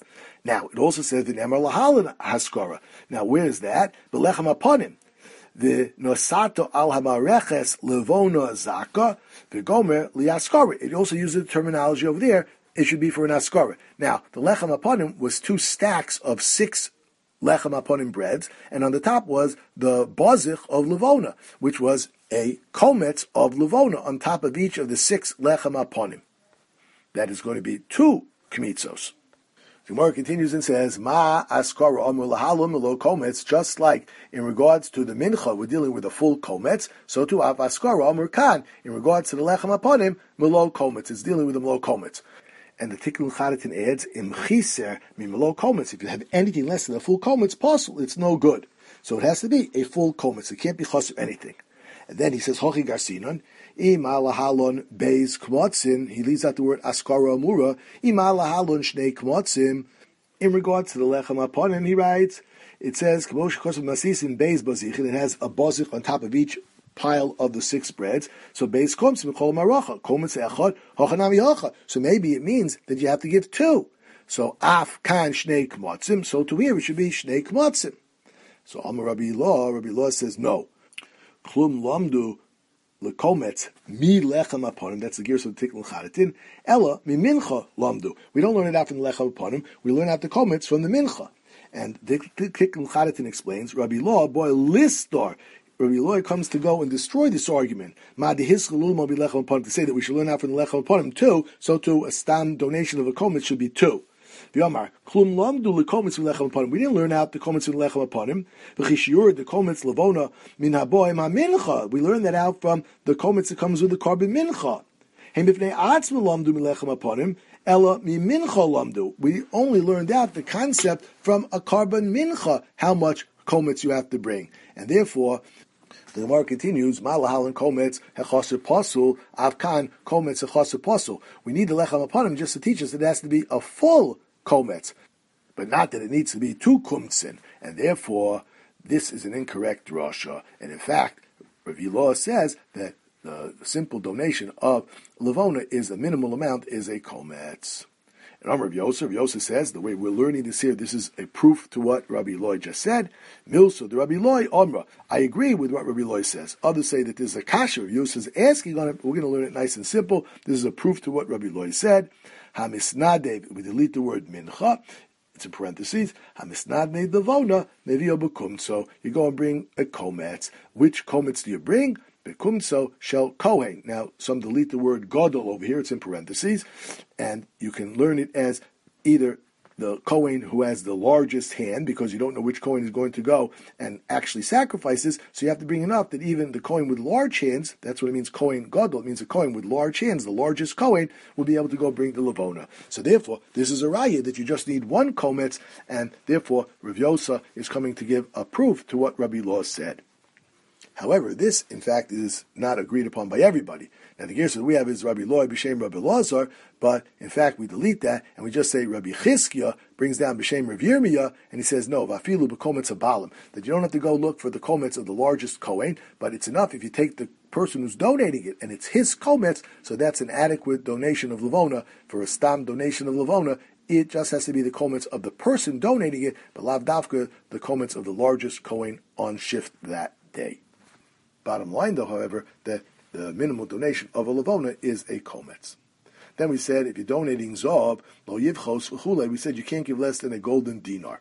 Now, it also says, V'nemar lahalan haskara. Now, where is that? B'lechem aponim. The nosato al hamareches levona zaka, v'gomer liaskara. It also uses the terminology over there. It should be for an askara. Now, the lechem aponim was two stacks of six lechem aponim breads, and on the top was the bazich of levona, which was a kometz of levona on top of each of the six lechem aponim. That is going to be two kmitzos. The Gemara continues and says, Ma askara amur lahalum lo kometz, just like in regards to the mincha, we're dealing with a full kometz, so too av askara amur kan, in regards to the lechem aponim, melo kometz, it's dealing with the melo kometz. And the Tikkun Chadatin adds, im chiser mi melo kometz, if you have anything less than a full kometz, possible, it's no good. So it has to be a full kometz, it can't be chos of anything. And then he says, Hochi garsinon, Ima lahalon beis kmotzim, he leaves out the word askara amura, Ima lahalon shnei kmotzim, in regards to the lechem aponim, he writes, it says, Kmosh kosim masisim beis bazich, and it has a bazich on top of each pile of the six breads, so beis komsim kol maracha, kometz echad, hochanami hacha, so maybe it means that you have to give two. So af kan shnei kmotzim, so to here it should be shnei kmotzim. So Amar Rabbi Law, Rabbi Law says, no. Klum lamdu lekometz mi lechem aponim. That's the gears of the Tikkun Chadatin. Ella mi mincha lamdu. We don't learn it out from the lechem aponim. We learn out the kometz from the mincha. And the Tikkun Chadatin explains, Rabbi Law, boy, listar. Rabbi Law comes to go and destroy this argument. Ma dehischalul mo bi lechem aponim, to say that we should learn out from the lechem aponim too. So too, a stam donation of a kometz should be two. V'yamar klum lamdu lekometz v'lechem aponim. We didn't learn out the kometz v'lechem aponim. V'chishiur the kometz levona min haboy ma mincha. We learned that out from the kometz that comes with the carbon mincha. Hem b'fnei atzma lamdu v'lechem aponim ella mi mincha lamdu. We only learned out the concept from a carbon mincha, how much kometz you have to bring, and therefore the Gemara continues, Malahal and kometz hechaser pasul avkan kometz hechaser pasul. We need the lechem aponim just to teach us that it has to be a full kometz, but not that it needs to be two kumtzin, and therefore this is an incorrect drasha. And in fact, Rabbi Law says that the simple donation of levona is the minimal amount is a kometz. And Amar Rabbi Yosef, Rabbi Yosef says the way we're learning this here, this is a proof to what Rabbi Loy just said. Milso the Rabbi Loy Amra. I agree with what Rabbi Loy says. Others say that this is a kasha. Rabbi Yosef is asking on it. We're going to learn it nice and simple. This is a proof to what Rabbi Loy said. Hamisnade, we delete the word mincha. It's in parentheses. Hamisnade devona nevio bekum. So you go and bring a kometz. Which kometz do you bring? Bekumso shel kohen. Now, some delete the word gadol over here. It's in parentheses, and you can learn it as either the kohen who has the largest hand, because you don't know which kohen is going to go and actually sacrifices. So you have to bring enough that even the kohen with large hands, that's what it means, kohen gadol. It means a kohen with large hands, the largest kohen, will be able to go bring the levona. So therefore, this is a raya that you just need one kometz, and therefore Rav Yosa is coming to give a proof to what Rabbi Law said. However, this, in fact, is not agreed upon by everybody. Now, the gears that we have is Rabbi Loy, B'Shem Rabbi Lazar, but, in fact, we delete that, and we just say Rabbi Chizkiah brings down B'Shem Rav Yirmiyah, and he says, no, Vafilu b'kometz habalim, that you don't have to go look for the kometz of the largest kohen, but it's enough if you take the person who's donating it, and it's his kometz, so that's an adequate donation of levona. For a stam donation of levona, it just has to be the kometz of the person donating it, but lav davka, the kometz of the largest kohen on shift that day. Bottom line, though, however, that the minimal donation of a levona is a kometz. Then we said, if you're donating zob, lo yivchos v'chulei, we said you can't give less than a golden dinar.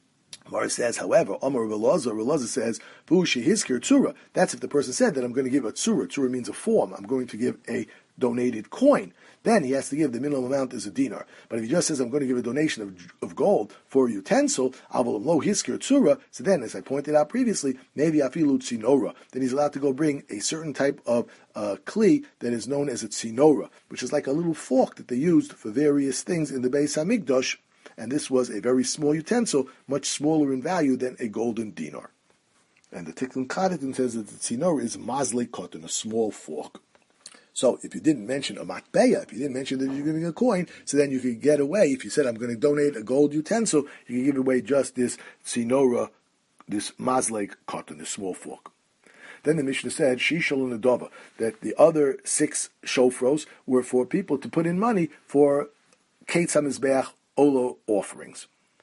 Mara says, however, Amar Relazar, Relazar says, Vu shehizkir tzura. That's if the person said that I'm going to give a tzura. Tzura means a form. I'm going to give a donated coin. Then he has to give the minimum amount is a dinar. But if he just says I'm going to give a donation of, of gold for a utensil, avalam lo hiskir tzura, so then, as I pointed out previously, maybe afilu tzinora, then he's allowed to go bring a certain type of uh, kli that is known as a tzinora, which is like a little fork that they used for various things in the Beis Hamikdash, and this was a very small utensil, much smaller in value than a golden dinar. And the Tikkun Chadatin says that the tzinora is mazle cotton, a small fork. So if you didn't mention a matbeya, if you didn't mention that you're giving a coin, so then you could get away. If you said, I'm going to donate a gold utensil, you can give away just this tzinora, this mazleg cotton, this small fork. Then the Mishnah said, Shishal and Adova, that the other six shofros were for people to put in money for Ketz HaMizbeach Olo offerings.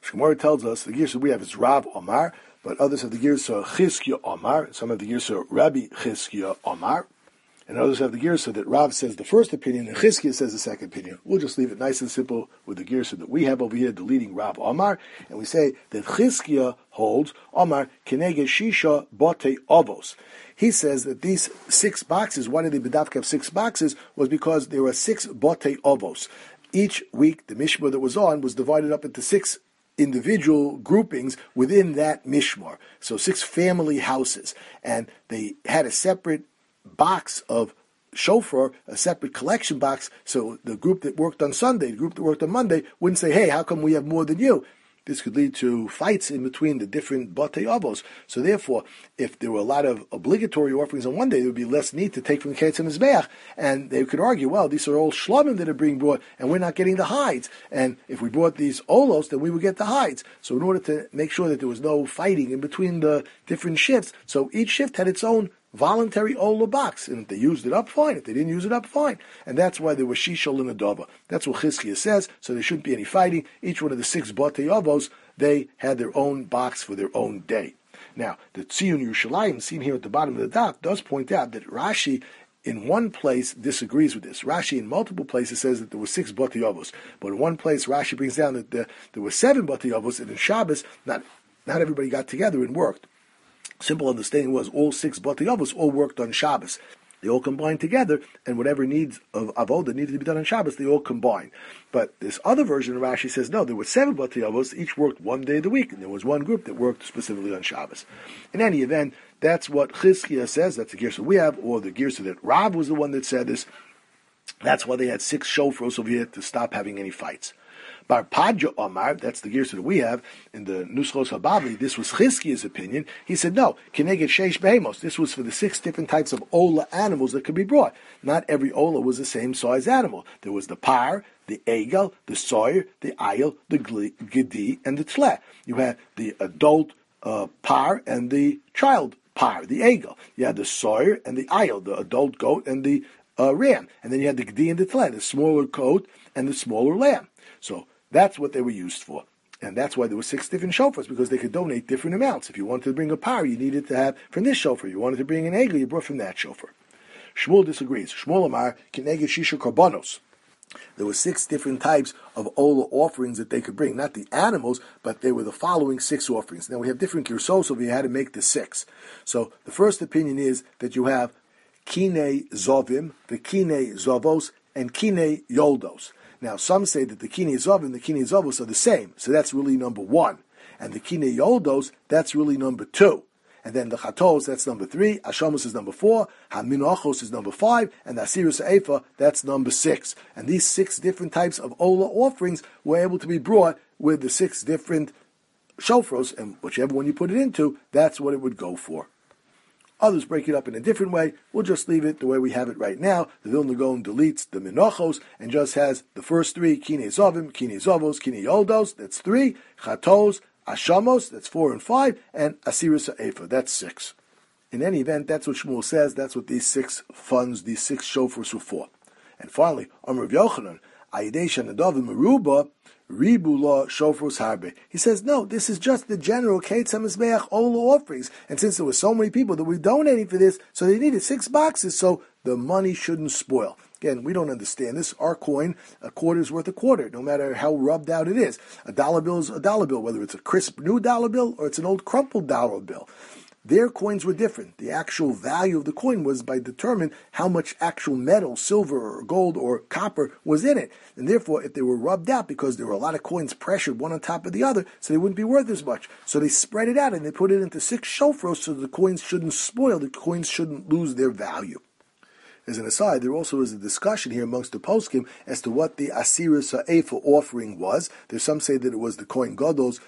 Shemora tells us the Girsa we have is Rav Omar, but others have the Girsa Chizkiya Omar, some have the Girsa Rabbi Chizkiya Omar, and others have the Girsa that Rav says the first opinion and Chizkiya says the second opinion. We'll just leave it nice and simple with the Girsa that we have over here, the leading Rav Omar, and we say that Chizkiya holds Omar Kenege Shisha Bote Ovos. He says that these six boxes, why did the B'davka have six boxes, was because there were six Bote Ovos. Each week, the Mishmar that was on was divided up into six individual groupings within that Mishmar. So six family houses. And they had a separate box of shofar, a separate collection box, so the group that worked on Sunday, the group that worked on Monday, wouldn't say, hey, how come we have more than you? This could lead to fights in between the different Batei Avos. So therefore, if there were a lot of obligatory offerings on one day, there would be less need to take from the Ketz and Mizbeach. And they could argue, well, these are all shlamim that are being brought, and we're not getting the hides. And if we brought these olos, then we would get the hides. So in order to make sure that there was no fighting in between the different shifts, so each shift had its own voluntary Ola box, and if they used it up, fine. If they didn't use it up, fine. And that's why there was Shishol and Adava. That's what Chizkiah says, so there shouldn't be any fighting. Each one of the six Batei Avos, they had their own box for their own day. Now, the Tziyun Yerushalayim, seen here at the bottom of the dot, does point out that Rashi, in one place, disagrees with this. Rashi, in multiple places, says that there were six Batei Avos. But in one place, Rashi brings down that the, there were seven Batei Avos, and in Shabbos, not, not everybody got together and worked. Simple understanding was all six Batei Avos all worked on Shabbos. They all combined together, and whatever needs of avoda needed to be done on Shabbos, they all combined. But this other version of Rashi says, no, there were seven Batei Avos, each worked one day of the week, and there was one group that worked specifically on Shabbos. In any event, that's what Chizkiah says, that's the Girsa we have, or the Girsa that Rav was the one that said this. That's why they had six shofros over here to stop having any fights. Bar Padja Omar, that's the Girsa that we have, in the Nuschos Hababli, this was Chizkiah's opinion. He said, no, Keneged Sheish Behemos. This was for the six different types of Ola animals that could be brought. Not every Ola was the same size animal. There was the Par, the Egel, the Sawyer, the Ayel, the Gedi, and the Tle. You had the adult uh, Par and the child Par, the Egel. You had the Sawyer and the Ayel, the adult goat and the uh, ram. And then you had the Gedi and the Tle, the smaller goat and the smaller lamb. So that's what they were used for. And that's why there were six different shofars, because they could donate different amounts. If you wanted to bring a par, you needed to have from this shofar. You wanted to bring an egel, you brought from that shofar. Shmuel disagrees. Shmuel Amar, Keneged Shisha Karbanos. There were six different types of Ola offerings that they could bring. Not the animals, but they were the following six offerings. Now we have different girsos over here how to make the six. So the first opinion is that you have Kine Zovim, the Kine Zovos, and Kine Yoldos. Now, some say that the Kine Zov and the Kine Zovos are the same, so that's really number one. And the Kine Yoldos, that's really number two. And then the Chatos, that's number three, Ashamos is number four, Haminochos is number five, and the Asirus Eifa, that's number six. And these six different types of Ola offerings were able to be brought with the six different shofros, and whichever one you put it into, that's what it would go for. Others break it up in a different way. We'll just leave it the way we have it right now. The Vilna Gaon deletes the Minochos and just has the first three, Kine Zovim, Kine Zovos, Kine Yoldos, that's three, Chatos, Ashamos, that's four and five, and Asirus Eifa, that's six. In any event, that's what Shmuel says, that's what these six funds, these six shofars were for. And finally, Amr Yochanan, Ayidei Shanadav Meruba, Ribula Shofros Harbe. He says, no, this is just the general Ketz HaMizbeach Ola offerings. And since there were so many people that were donating for this, so they needed six boxes, so the money shouldn't spoil. Again, we don't understand this. Our coin, a quarter is worth a quarter, no matter how rubbed out it is. A dollar bill is a dollar bill, whether it's a crisp new dollar bill or it's an old crumpled dollar bill. Their coins were different. The actual value of the coin was by determined how much actual metal, silver or gold or copper was in it. And therefore, if they were rubbed out because there were a lot of coins pressured one on top of the other, so they wouldn't be worth as much. So they spread it out and they put it into six shofros so the coins shouldn't spoil, the coins shouldn't lose their value. As an aside, there also is a discussion here amongst the poskim as to what the Asirus Ha'efa offering was. There's some say that it was the Kohen Gadol's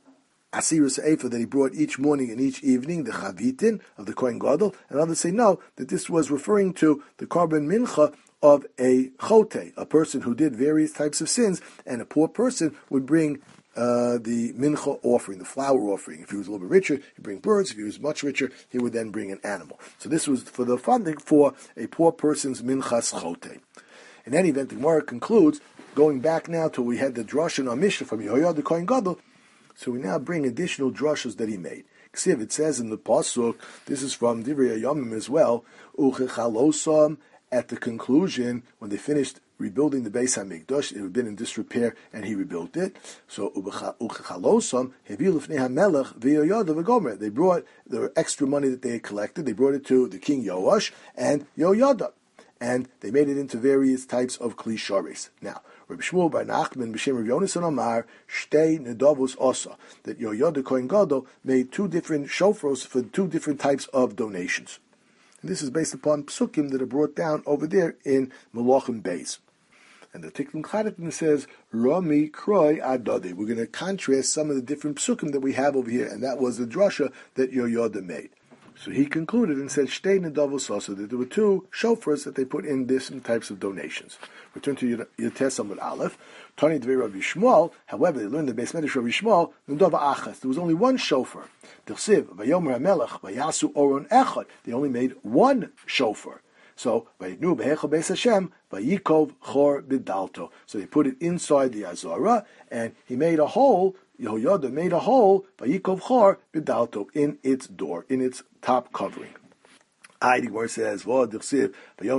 Asirus Eifa that he brought each morning and each evening, the Chavitin of the Kohen Gadol, and others say no, that this was referring to the Karban Mincha of a Chote, a person who did various types of sins, and a poor person would bring uh, the Mincha offering, the flour offering. If he was a little bit richer, he'd bring birds. If he was much richer, he would then bring an animal. So this was for the funding for a poor person's Minchas Chote. In any event, the Gemara concludes, going back now to we had the Drush and Mishnah from Yehoyad the Kohen Gadol, So we now bring additional drushas that he made. Ksiv, it says in the pasuk, this is from Divrei Yomim as well, Uchechalosam, at the conclusion, when they finished rebuilding the Beis HaMikdash, it had been in disrepair, and he rebuilt it. So Uchechalosam, Heviu Lefnei HaMelech v'Yoyada v'Gomer. They brought the extra money that they had collected, they brought it to the king Yoash and Yoyada. And they made it into various types of klisharis. Now, Rabbi Shmuel bar Nachman b'shem Rav Yonasan Amar shtei nedavos osa, that Yoyada Kohen Gadol made two different shofros for two different types of donations. And this is based upon psukim that are brought down over there in Melachim Beis. And the Tikkun Chadatin says Rami Kroi Adadi. We're going to contrast some of the different psukim that we have over here, and that was the drasha that Yoyada made. So he concluded and said, Shtei Nedavos Osa, that there were two shofars that they put in different types of donations. Return to Yotes Amud Aleph. Tani Dvei Rav Yishmael, however, they learned the Beis Medrash Rav Yishmael, Nedava Achas. There was only one shofar. T'chsiv, Vayomer HaMelech, Vayasu Oron Echad. They only made one shofar. So, Vayidnu Behechel Beis Hashem, Vayikov Chor Bidalto. So they put it inside the Azara, and he made a hole, Yehoyada made a hole, Vayikov Chor Bidalto, in its door, in its top covering. Heidi where it says, but it seems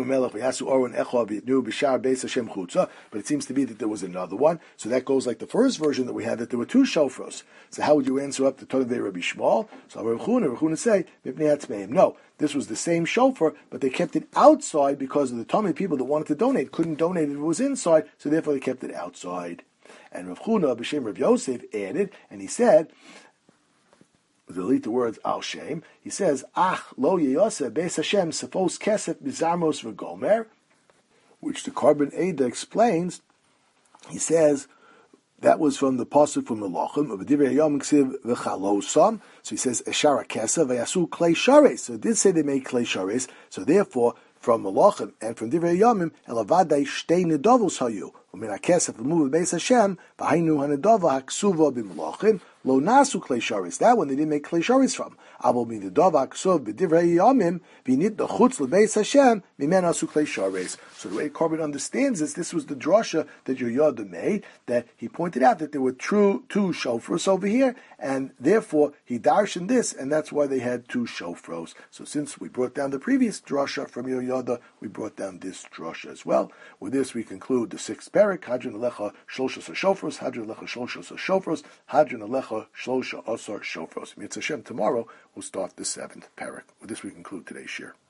to be that there was another one. So that goes like the first version that we had, that there were two shofros. So how would you answer up the Tonavei Rabbi Shmuel? So Rabbi Chuna, Rabbi Chuna say, no, this was the same shofar, but they kept it outside because of the Tomei people that wanted to donate, couldn't donate if it was inside, so therefore they kept it outside. And Rav Chuna, B'Shem Rav Yosef, added, and he said, delete the words al shem. He says, Ach lo yeyoseh beis Hashem sefos kesef bizarmos v'gomer, which the Carbon Ada explains. He says that was from the pasuk from Melachim of Divrei Hayom Ksiv v'chalosam. So he says eshara kesef v'yasu klei shares. So it did say they made klei shares. So therefore, from Melachim and from Divrei Yomim, elavadai shtei nedavos hayu. U'min hakesef v'muv beis Hashem v'hainu hanedava haksuva b'Melachim. Lo nasu klei sharis. That one they didn't make klei sharis from. Avo min nedava haksuv b'divrei Yomim v'nit the chutz lebeis Hashem mimen asu klei sharis. So the way Carbon understands this, this was the drasha that Yoyada made, that he pointed out that there were true two shofros over here, and therefore he darshan this, and that's why they had two shofros. So since we brought down the previous drasha from Yoyada, we brought down this drasha as well. With this we conclude the sixth parak, Hadron Alecha Shlosha Shofros, Hadron Alecha Shlosha Shofros, Hadron Alecha Shlosha Asar Shofros. Mitzvah Hashem, tomorrow we'll start the seventh parak. With this we conclude today's shir.